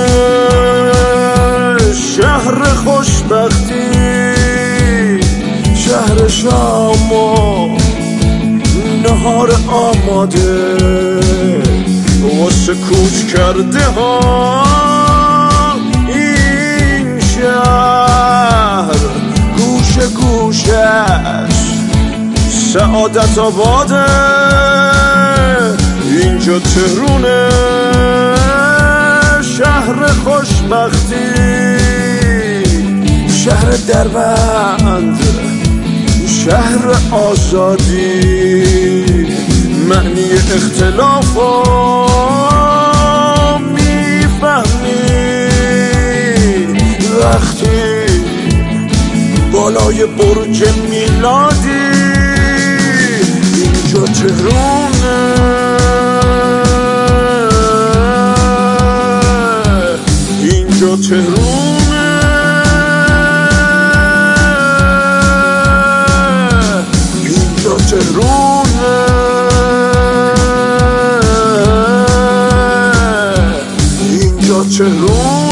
شهر خوشبختی، شهر شام و نهار آماده واسه کوچ کرده ها. این شهر گوشه گوشش سعادت آباده، اینجا تهرونه شهر خوشبختی، شهر دربند، شهر آزادی، معنی اختلافو میفهمی وقتی بالای برج میلادی. اینجا تهرونه، اینجا تهرونه، اینجا تهرونه، اینجا تهرونه.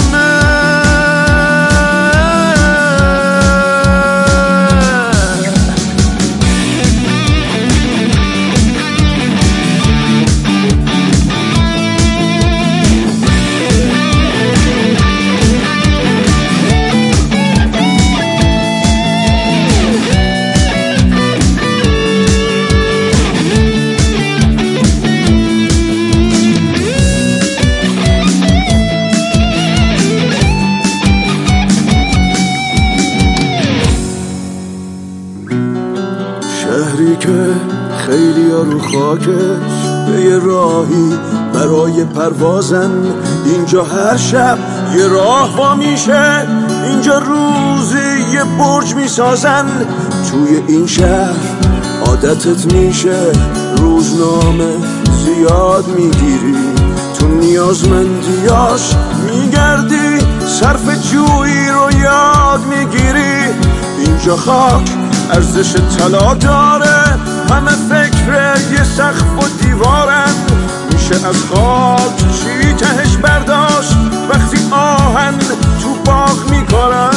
شهری که خیلی ها رو خاکش به یه راهی برای پروازن، اینجا هر شب یه راه وا میشه، اینجا روزی یه برج میسازن. توی این شهر عادتت میشه روزنامه زیاد میگیری، تو نیازمندیاش میگردی، صرف جویی رو یاد میگیری. اینجا خاک ارزش طلا داره، همه فکر یه سقف و دیوارن. میشه از خاک چی تهش برداشت وقتی آهن تو باغ میکنن.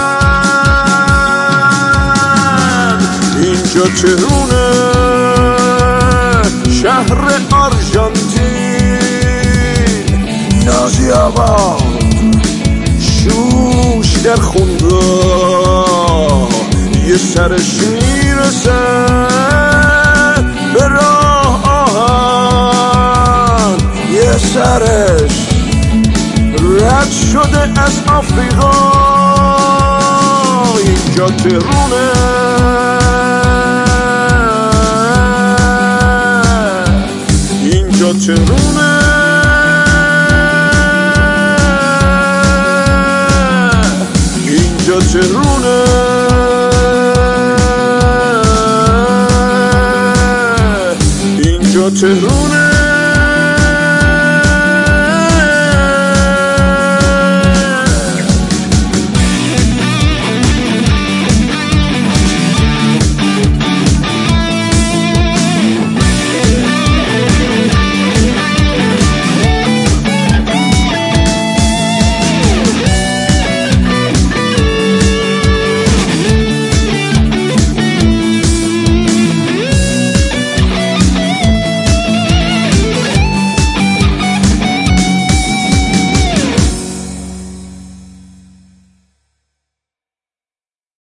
اینجا تهرونه شهر آرژانتین، نازی آباد شوش در خونگاه، یه سرش میرسه به راه آهن، یه سرش رد شده از آفریقا. اینجا تهرونه، اینجا تهرونه، اینجا تهرونه، اینجا تهرونه.